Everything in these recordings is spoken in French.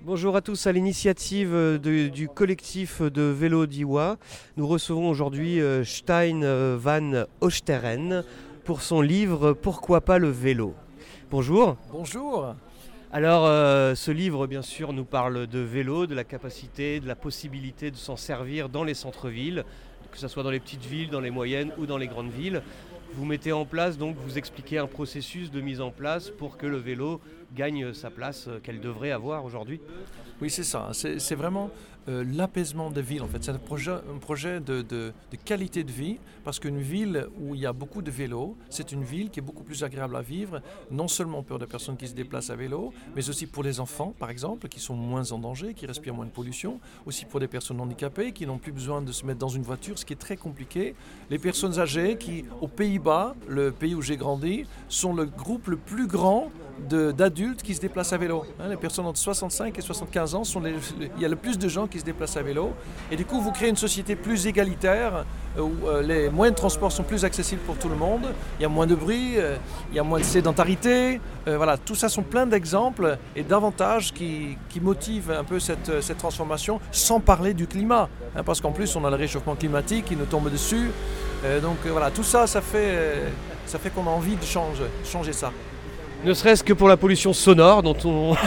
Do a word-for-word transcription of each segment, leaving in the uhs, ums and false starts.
Bonjour à tous, à l'initiative de- du collectif de vélo d'I W A, nous recevons aujourd'hui euh, Stein euh, van Oosteren pour son livre Pourquoi pas le vélo. Bonjour. Bonjour. Alors euh, ce livre bien sûr nous parle de vélo, de la capacité, de la possibilité de s'en servir dans les centres-villes, que ce soit dans les petites villes, dans les moyennes ou dans les grandes villes. Vous mettez en place, donc vous expliquez un processus de mise en place pour que le vélo gagne sa place euh, qu'elle devrait avoir aujourd'hui. Oui, c'est ça. C'est, c'est vraiment euh, l'apaisement des villes, en fait. C'est un projet, un projet de, de- de qualité de vie, parce qu'une ville où il y a beaucoup de vélos, c'est une ville qui est beaucoup plus agréable à vivre, non seulement pour des personnes qui se déplacent à vélo, mais aussi pour les enfants, par exemple, qui sont moins en danger, qui respirent moins de pollution, aussi pour des personnes handicapées, qui n'ont plus besoin de se mettre dans une voiture, ce qui est très compliqué. Les personnes âgées qui, aux Pays-Bas, le pays où j'ai grandi, sont le groupe le plus grand de- d'adultes qui se déplacent à vélo. Hein, les personnes entre soixante-cinq et soixante-quinze ans, sont les, les- il y a le plus de gens qui se déplacent à vélo. Et du coup, vous créez une société plus égalitaire, euh, où euh, les moyens de transport sont plus accessibles pour tout le monde. Il y a moins de bruit, euh, il y a moins de sédentarité. Euh, voilà, tout ça sont plein d'exemples et d'avantages qui, qui motivent un peu cette, cette transformation, sans parler du climat. Hein, parce qu'en plus, on a le réchauffement climatique qui nous tombe dessus. Euh, donc euh, voilà, tout ça, ça fait, euh, ça fait qu'on a envie de changer, changer ça. Ne serait-ce que pour la pollution sonore dont, on,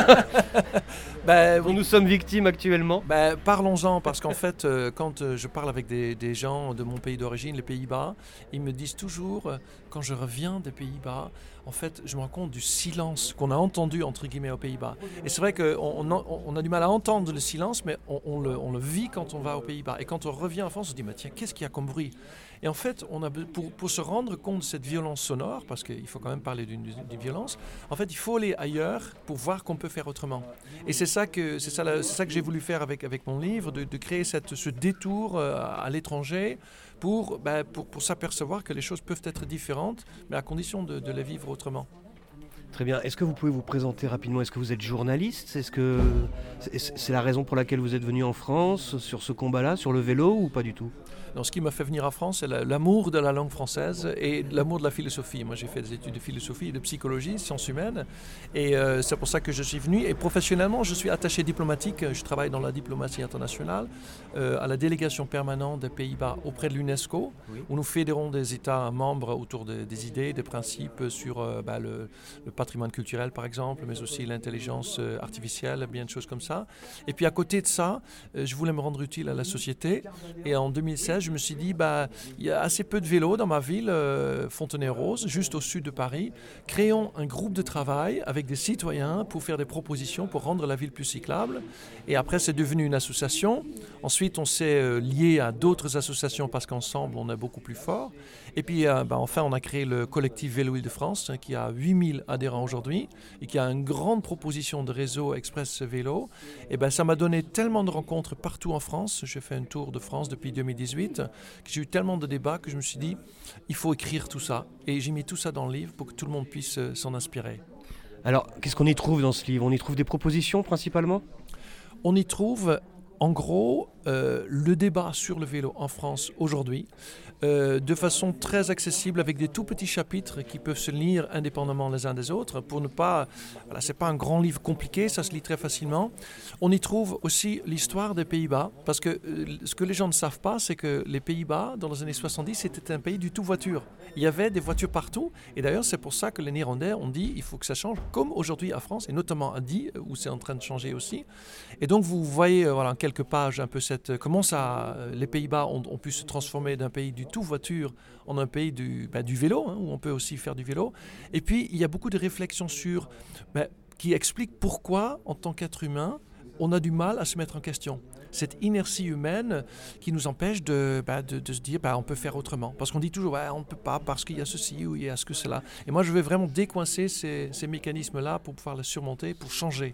Ben, dont oui. nous sommes victimes actuellement. Ben, parlons-en, parce qu'en fait, euh, quand euh, je parle avec des, des gens de mon pays d'origine, les Pays-Bas, ils me disent toujours, euh, quand je reviens des Pays-Bas, en fait, je me rends compte du silence qu'on a entendu, entre guillemets, aux Pays-Bas. Et c'est vrai qu'on on, on- on a du mal à entendre le silence, mais on, on le, on le vit quand on va aux Pays-Bas. Et quand on revient en France, on se dit, mais tiens, qu'est-ce qu'il y a comme bruit? Et en fait, on a, be- pour, pour se rendre compte de cette violence sonore, parce qu'il faut quand même parler d'une d'une violence, en fait, il faut aller ailleurs pour voir qu'on peut faire autrement. Et c'est ça que, c'est ça, la- c'est ça que j'ai voulu faire avec, avec mon livre, de, de créer cette, ce détour euh, à l'étranger pour, ben, pour, pour s'apercevoir que les choses peuvent être différentes, mais à condition de, de les vivre autrement. Très bien. Est-ce que vous pouvez vous présenter rapidement? Est-ce que vous êtes journaliste? Est-ce que c'est c'est la raison pour laquelle vous êtes venu en France sur ce combat-là, sur le vélo ou pas du tout? Donc, ce qui m'a fait venir en France, c'est la- l'amour de la langue française et l'amour de la philosophie. Moi, j'ai fait des études de philosophie, de psychologie, sciences humaines, et euh, c'est pour ça que je suis venu. Et professionnellement, je suis attaché diplomatique. Je travaille dans la diplomatie internationale, euh, à la délégation permanente des Pays-Bas auprès de l'UNESCO, Oui. où nous fédérons des États membres autour de- des idées, des principes sur euh, bah, le, le patrimoine culturel, par exemple, mais aussi l'intelligence euh, artificielle, bien de choses comme ça. Et puis à côté de ça, euh, je voulais me rendre utile à la société. Et en deux mille seize, je me suis dit, bah, il y a assez peu de vélos dans ma ville, euh, Fontenay-Rose, juste au sud de Paris. Créons un groupe de travail avec des citoyens pour faire des propositions pour rendre la ville plus cyclable. Et après, c'est devenu une association. Ensuite, on s'est euh, lié à d'autres associations parce qu'ensemble, on est beaucoup plus fort. Et puis, euh, bah, enfin, on a créé le collectif Vélo Île-de-France, hein, qui a huit mille adhérents aujourd'hui et qui a une grande proposition de réseau express vélo. Et ben, ça m'a donné tellement de rencontres partout en France. J'ai fait un tour de France depuis deux mille dix-huit, que j'ai eu tellement de débats que je me suis dit, il faut écrire tout ça. Et j'ai mis tout ça dans le livre pour que tout le monde puisse euh, s'en inspirer. Alors, qu'est-ce qu'on y trouve dans ce livre? On y trouve des propositions principalement? On y trouve, en gros, euh, le débat sur le vélo en France aujourd'hui, euh, de façon très accessible, avec des tout petits chapitres qui peuvent se lire indépendamment les uns des autres, pour ne pas... Voilà, c'est pas un grand livre compliqué, ça se lit très facilement. On y trouve aussi l'histoire des Pays-Bas, parce que euh, ce que les gens ne savent pas, c'est que les Pays-Bas, dans les années soixante-dix, c'était un pays du tout voiture. Il y avait des voitures partout, et d'ailleurs, c'est pour ça que les Néerlandais ont dit il faut que ça change, comme aujourd'hui à France, et notamment à Die, où c'est en train de changer aussi. Et donc, vous voyez, euh, voilà, en quelques pages, un peu cette, comment ça, euh, les Pays-Bas ont, ont pu se transformer d'un pays du tout voiture en un pays du, ben, du vélo, hein, où on peut aussi faire du vélo. Et puis, il y a beaucoup de réflexions sur, ben, qui expliquent pourquoi, en tant qu'être humain, on a du mal à se mettre en question. Cette inertie humaine qui nous empêche de, bah, de, de se dire bah, on peut faire autrement. Parce qu'on dit toujours ouais, on ne peut pas parce qu'il y a ceci ou il y a ce que cela. Et moi je vais vraiment décoincer ces, ces mécanismes-là pour pouvoir les surmonter, pour changer.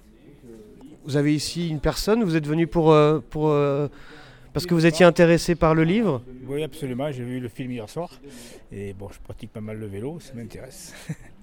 Vous avez ici une personne, vous êtes venu pour, euh, pour euh, parce que vous étiez intéressé par le livre? Oui, absolument. J'ai vu le film hier soir. Et bon, je pratique pas mal le vélo, ça m'intéresse.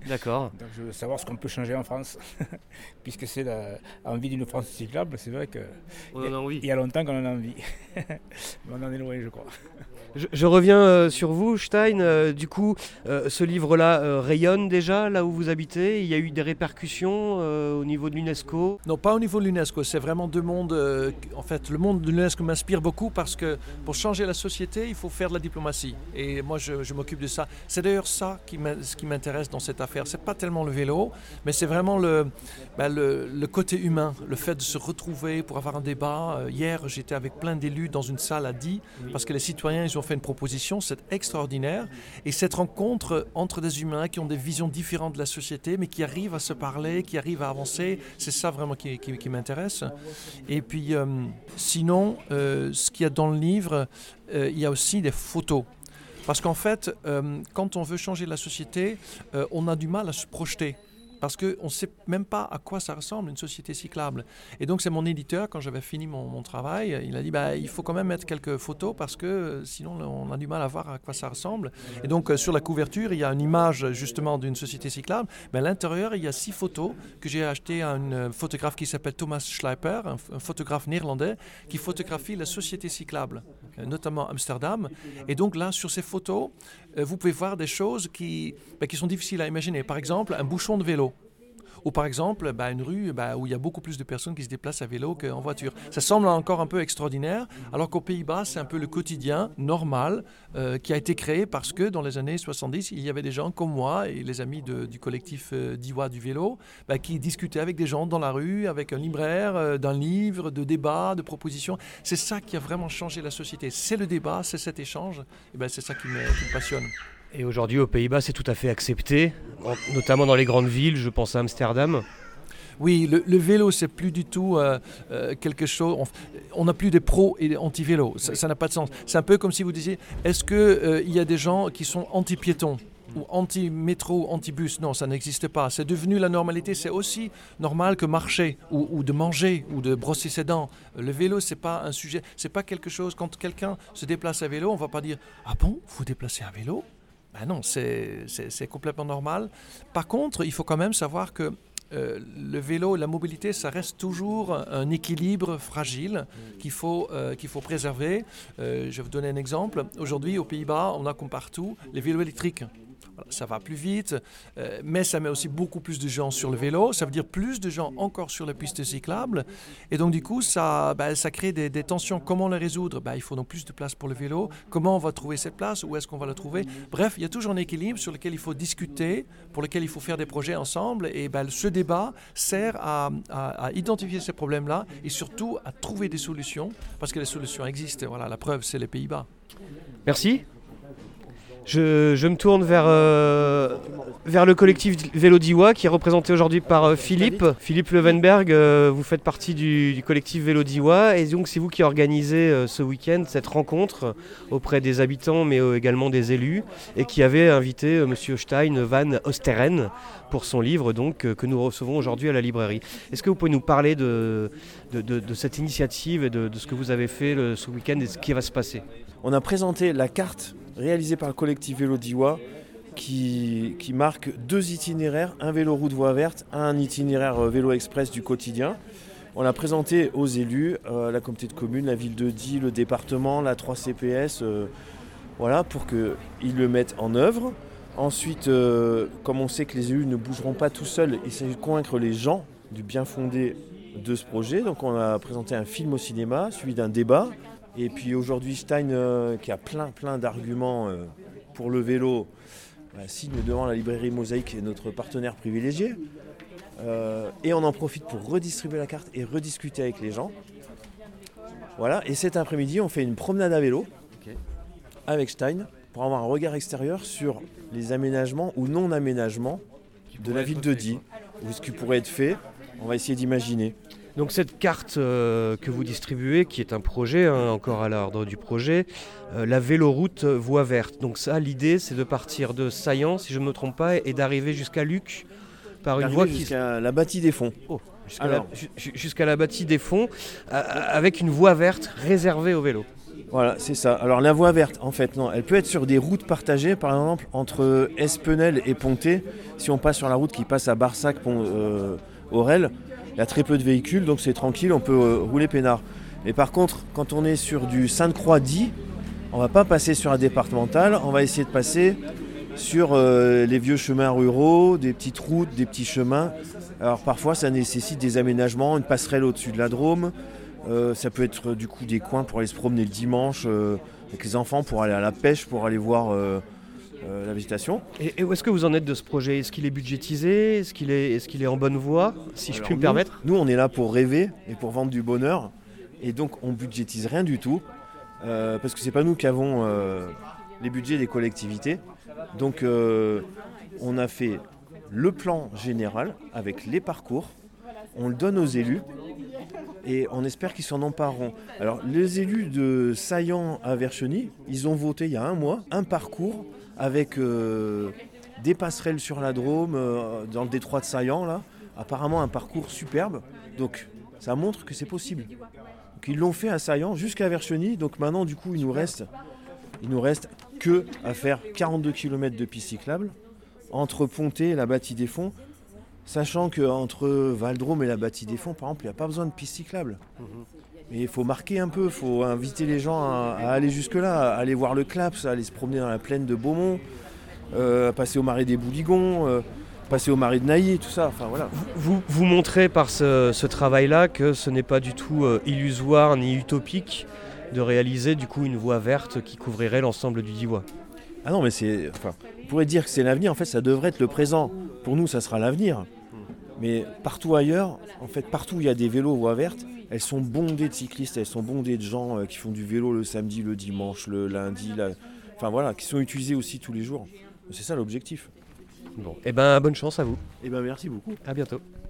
D'accord. Donc je veux savoir ce qu'on peut changer en France, puisque c'est la envie d'une France cyclable, c'est vrai On en a envie. qu'il y a longtemps qu'on en a envie. Mais on en est loin, je crois. Je, je reviens euh, sur vous, Stein. Euh, du coup, euh, ce livre-là euh, rayonne déjà là où vous habitez. Il y a eu des répercussions euh, au niveau de l'UNESCO. Non, pas au niveau de l'UNESCO. C'est vraiment deux mondes. euh, en fait, le monde de l'UNESCO m'inspire beaucoup parce que pour changer la société, il faut faire de la diplomatie. Et moi, je, je m'occupe de ça. C'est d'ailleurs ça qui m'in- ce qui m'intéresse dans cette affaire. C'est pas tellement le vélo, mais c'est vraiment le, ben, le, le côté humain, le fait de se retrouver pour avoir un débat. Euh, hier, j'étais avec plein d'élus dans une salle à Die parce que les citoyens, ils ont fait une proposition, c'est extraordinaire. Et cette rencontre entre des humains qui ont des visions différentes de la société, mais qui arrivent à se parler, qui arrivent à avancer, c'est ça vraiment qui, qui, qui m'intéresse. Et puis, euh, sinon, euh, ce qu'il y a dans le livre, euh, il y a aussi des photos. Parce qu'en fait, euh, quand on veut changer la société, euh, on a du mal à se projeter. Parce qu'on ne sait même pas à quoi ça ressemble une société cyclable. Et donc c'est mon éditeur, quand j'avais fini mon, mon travail, il a dit bah, il faut quand même mettre quelques photos parce que euh, sinon on a du mal à voir à quoi ça ressemble. Et donc euh, sur la couverture, il y a une image justement d'une société cyclable. Mais à l'intérieur, il y a six photos que j'ai achetées à un photographe qui s'appelle Thomas Schleiper, un, un photographe néerlandais, qui photographie la société cyclable, euh, notamment Amsterdam. Et donc là, sur ces photos, euh, vous pouvez voir des choses qui, bah, qui sont difficiles à imaginer. Par exemple, un bouchon de vélo. Ou par exemple, bah, une rue bah, où il y a beaucoup plus de personnes qui se déplacent à vélo qu'en voiture. Ça semble encore un peu extraordinaire, alors qu'aux Pays-Bas, c'est un peu le quotidien normal euh, qui a été créé parce que dans les années soixante-dix, il y avait des gens comme moi et les amis de, du collectif euh, d'Iwa du vélo bah, qui discutaient avec des gens dans la rue, avec un libraire, euh, d'un livre, de débats, de propositions. C'est ça qui a vraiment changé la société. C'est le débat, c'est cet échange. Et ben, c'est ça qui me, qui me passionne. Et aujourd'hui, aux Pays-Bas, c'est tout à fait accepté, en- notamment dans les grandes villes. Je pense à Amsterdam. Oui, le, le vélo, c'est plus du tout euh, euh, quelque chose. On n'a plus des pros et des anti-vélos. Ça ça n'a pas de sens. C'est un peu comme si vous disiez est-ce qu'il euh, y a des gens qui sont anti-piétons ou anti-métro, anti-bus? Non, ça n'existe pas. C'est devenu la normalité. C'est aussi normal que marcher ou, ou de manger ou de brosser ses dents. Le vélo, c'est pas un sujet. C'est pas quelque chose. Quand quelqu'un se déplace à vélo, on va pas dire ah bon, vous déplacez à vélo? Ben non, c'est, c'est, c'est complètement normal. Par contre, il faut quand même savoir que euh, le vélo, la mobilité, ça reste toujours un équilibre fragile qu'il faut, euh, qu'il faut préserver. Euh, je vais vous donner un exemple. Aujourd'hui, aux Pays-Bas, on a comme partout les vélos électriques. Voilà, ça va plus vite, euh, mais ça met aussi beaucoup plus de gens sur le vélo. Ça veut dire plus de gens encore sur la piste cyclable. Et donc, du coup, ça, bah, ça crée des, des tensions. Comment les résoudre? Bah, il faut donc plus de place pour le vélo. Comment on va trouver cette place? Où est-ce qu'on va la trouver? Bref, il y a toujours un équilibre sur lequel il faut discuter, pour lequel il faut faire des projets ensemble. Et bah, ce débat sert à, à, à identifier ces problèmes-là et surtout à trouver des solutions, parce que les solutions existent. Voilà, la preuve, c'est les Pays-Bas. Merci. Je, je me tourne vers, euh, vers le collectif Vélo d'Iwa qui est représenté aujourd'hui par euh, Philippe. Philippe Levenberg, euh, vous faites partie du, du collectif Vélo d'Iwa et donc c'est vous qui organisez euh, ce week-end cette rencontre auprès des habitants mais euh, également des élus et qui avait invité euh, Monsieur Stein van Osteren pour son livre donc, euh, que nous recevons aujourd'hui à la librairie. Est-ce que vous pouvez nous parler de, de, de, de cette initiative et de, de ce que vous avez fait le, ce week-end et ce qui va se passer? On a présenté la carte réalisée par le collectif Vélo d'Iwa qui, qui marque deux itinéraires, un vélo route voie verte, un itinéraire vélo express du quotidien. On l'a présenté aux élus, euh, la communauté de communes, la ville de Die, le département, la trois C P S, euh, voilà, pour qu'ils le mettent en œuvre. Ensuite, euh, comme on sait que les élus ne bougeront pas tout seuls, il s'agit de convaincre les gens du bien fondé de ce projet. Donc on a présenté un film au cinéma, suivi d'un débat. Et puis aujourd'hui, Stein, euh, qui a plein plein d'arguments euh, pour le vélo, bah, signe devant la librairie Mosaïque, notre partenaire privilégié. Euh, et on en profite pour redistribuer la carte et rediscuter avec les gens. Voilà, et cet après-midi, on fait une promenade à vélo okay. avec Stein pour avoir un regard extérieur sur les aménagements ou non-aménagements de la ville de Die, ou ce qui pourrait être fait. On va essayer d'imaginer. Donc cette carte euh, que vous distribuez, qui est un projet, hein, encore à l'ordre du projet, euh, la véloroute voie verte. Donc ça, l'idée, c'est de partir de Saillant, si je ne me trompe pas, et d'arriver jusqu'à Luc par une voie qui... jusqu'à la bâtie des Fonds. Oh, jusqu'à, Alors... la, jusqu'à la bâtie des Fonds, euh, avec une voie verte réservée au vélo. Voilà, c'est ça. Alors la voie verte, en fait, non, elle peut être sur des routes partagées, par exemple entre Espenel et Pontet. Si on passe sur la route qui passe à Barsac, Pont, euh, Aurel, il y a très peu de véhicules, donc c'est tranquille, on peut euh, rouler peinard. Mais par contre, quand on est sur du Sainte-Croix-Die, on va pas passer sur la départementale, on va essayer de passer sur euh, les vieux chemins ruraux, des petites routes, des petits chemins. Alors parfois, ça nécessite des aménagements, une passerelle au-dessus de la Drôme. Euh, ça peut être du coup des coins pour aller se promener le dimanche euh, avec les enfants, pour aller à la pêche, pour aller voir euh, euh, la végétation. Et, et où est-ce que vous en êtes de ce projet? Est-ce qu'il est budgétisé? Est-ce qu'il est, est-ce qu'il est en bonne voie, si Alors je puis me nous, permettre? Nous, on est là pour rêver et pour vendre du bonheur. Et donc, on budgétise rien du tout. Euh, parce que c'est pas nous qui avons euh, les budgets des collectivités. Donc, euh, on a fait le plan général avec les parcours. On le donne aux élus. Et on espère qu'ils s'en empareront. Alors, les élus de Saillant à Vercheny, ils ont voté il y a un mois un parcours avec euh, des passerelles sur la Drôme, euh, dans le détroit de Saillant, là. Apparemment, un parcours superbe. Donc, ça montre que c'est possible. Donc, ils l'ont fait à Saillant jusqu'à Vercheny. Donc, maintenant, du coup, il nous reste, il nous reste que à faire quarante-deux kilomètres de pistes cyclables entre Pontet et la Bâtie des Fonds. Sachant qu'entre Val-Drôme et la Bâtie des Fonds, par exemple, il n'y a pas besoin de pistes cyclables. Mais il faut marquer un peu, il faut inviter les gens à, à aller jusque-là, à aller voir le Claps, à aller se promener dans la plaine de Beaumont, euh, passer au marais des Bouligons, euh, passer au marais de Nailly, tout ça. Enfin, voilà. Vous, vous montrez par ce, ce travail-là que ce n'est pas du tout euh, illusoire ni utopique de réaliser du coup une voie verte qui couvrirait l'ensemble du Diois. Ah non, mais c'est. Enfin, on pourrait dire que c'est l'avenir, en fait, ça devrait être le présent. Pour nous, ça sera l'avenir. Mais partout ailleurs, en fait, partout où il y a des vélos voies vertes, elles sont bondées de cyclistes, elles sont bondées de gens euh, qui font du vélo le samedi, le dimanche, le lundi, la... enfin voilà, qui sont utilisés aussi tous les jours. C'est ça l'objectif. Bon, et ben bonne chance à vous. Et ben merci beaucoup. À bientôt.